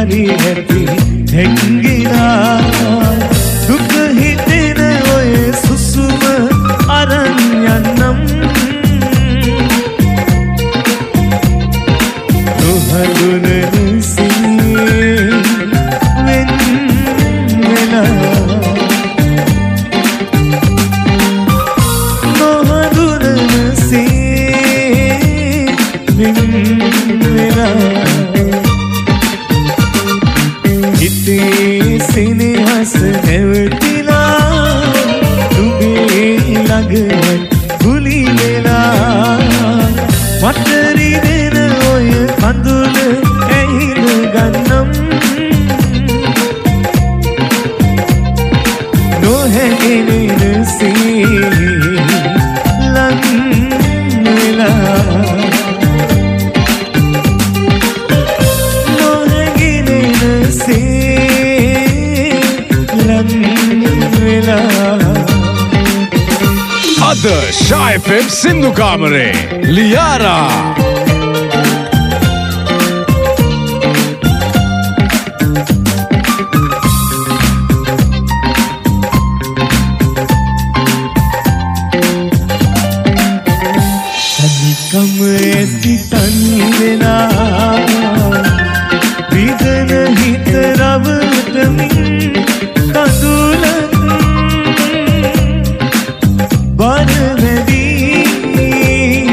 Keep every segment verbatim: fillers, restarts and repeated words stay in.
කුලි හැපි හැංගිලා දුක හිතෙන ඔය සුසුම අරන් යන්නම් නොහඳුනන සිහියේ වෙන් වෙලා නොහඳුනන සිහියේ වෙන් වෙලා හිතේ සෙනෙහස නැවතිලා දුගේ ළඟ කුලි වෙලා වටරි දෙන ඔය කඳුල ඇහිල ගන්නම් නොහැගෙනෙන සේ ලං වෙලා නොහැගෙනෙන සේ ලං වෙලා අද ෂා එෆ් එම් සින්දු කාමරේ ලියාරා තනිකම ඇති තනි වෙලා විදන හිත රවටමින් කඳුලන් බර වැඩි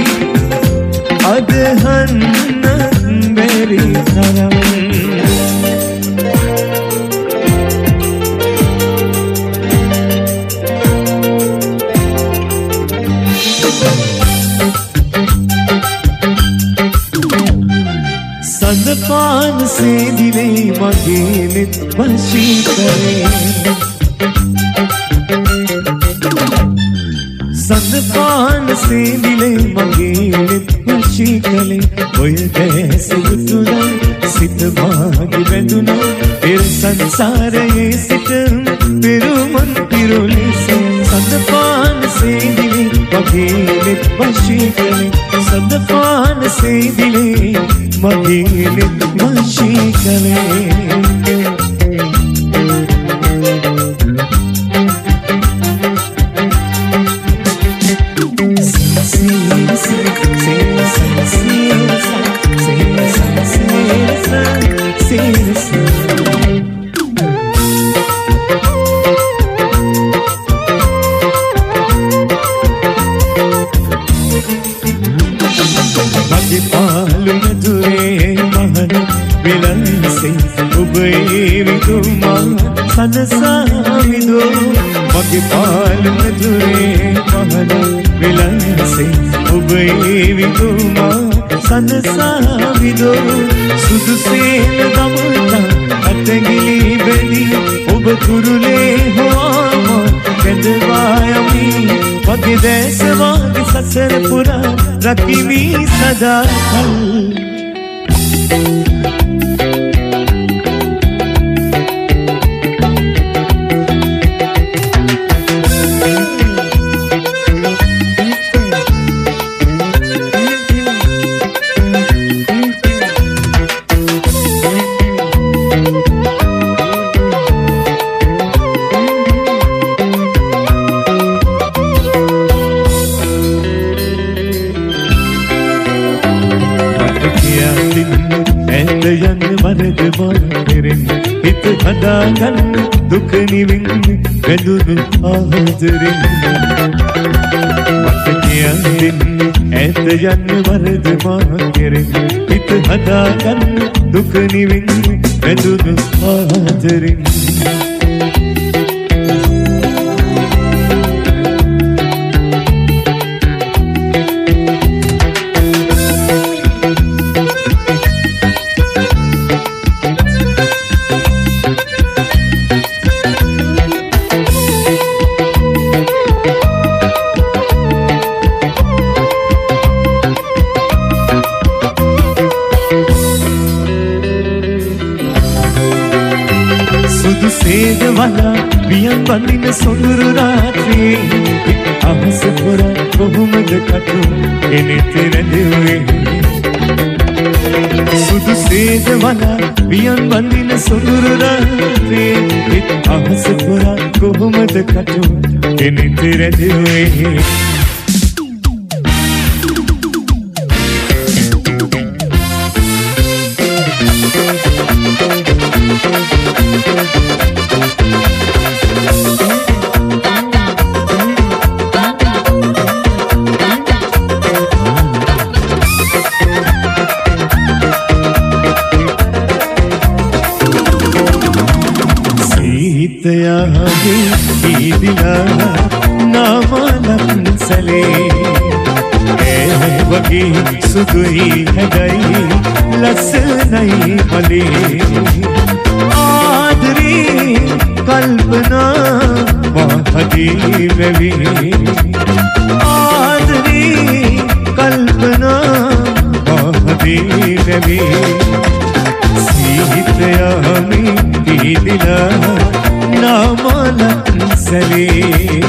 අදහන්න බැරි තරම් සඳපාන සේදිලේ මගේ නෙත් වශී කරේ සඳපාන සේදිලේ මගේ නෙත් වශී කලේ ඔය දැසිය තුල සිත මාගේ බැඳුනා පෙර සංසාරයේ සිට පෙරුමන් පිරුලෙස සඳපාන සේදිලේ මගේ නෙත් වශී කලේ සඳපාන සේදිලේ මගේ නෙත් වශී කලේ මගේ පාලුන දුරේ මහන විලන්සේ ඔබේ විතුමා සනසාවිදෝ මගේ පාලුන දුරේ මහන විලන්සේ ඔබේ විතුමා සනසාවිදෝ සුදුසේන ගමතා අතගිලි බැලි ඔබ කුරුලේ හොවා කැඳවා යමි මගේ දැස වාගේ සසර පුරා රකිමි සදා කල් යන්න වරද මාරෙන් හිත හදාගන්න දුක නිවෙන්නේ වැඳුණු ආදරෙන් මට කියන්නේ ඈත යන්න වරද මාරෙන් හිත හදාගන්න දුක නිවෙන්නේ වැඳුණු ආදරෙන් සේද වලා වියන් බඳින සොඳුරු රාත්‍රියේ අහස පුරා කොහොමද කටු එනෙත රැඳුවේ සුදු සේද වලා වියන් බඳින සොඳුරු රාත්‍රියේ හිත් අහස පුරා කොහොමද කටු කෙනෙක් රැඳුවේ සුදුයි හැඩයි ලස්සනයි මලේ ආදරේ කල්පනා මහදී වෙවි ආදරේ කල්පනා මහදී වෙවි සීතයමි දීදිලා නාමලක් සලේ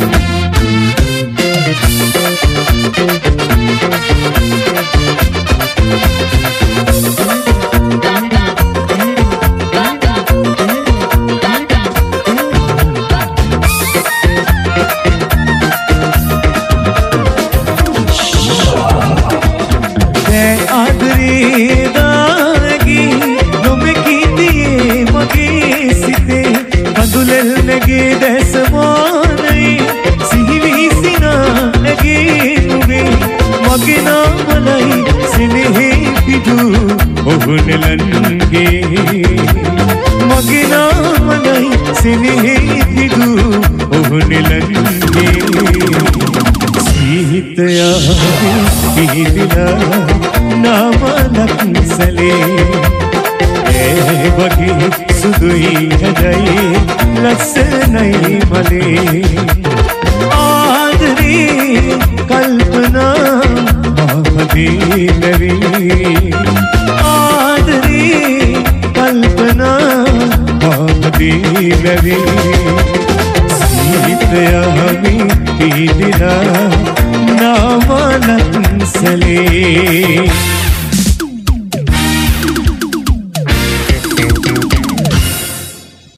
සුදුයි හැඩයි ලස්සනයි මලේ ආදරේ කල්පනා මහදී වෙවි ආදරේ කල්පනා මහදී වෙවි සීතයමි දීදිලා නාමලක් සලේ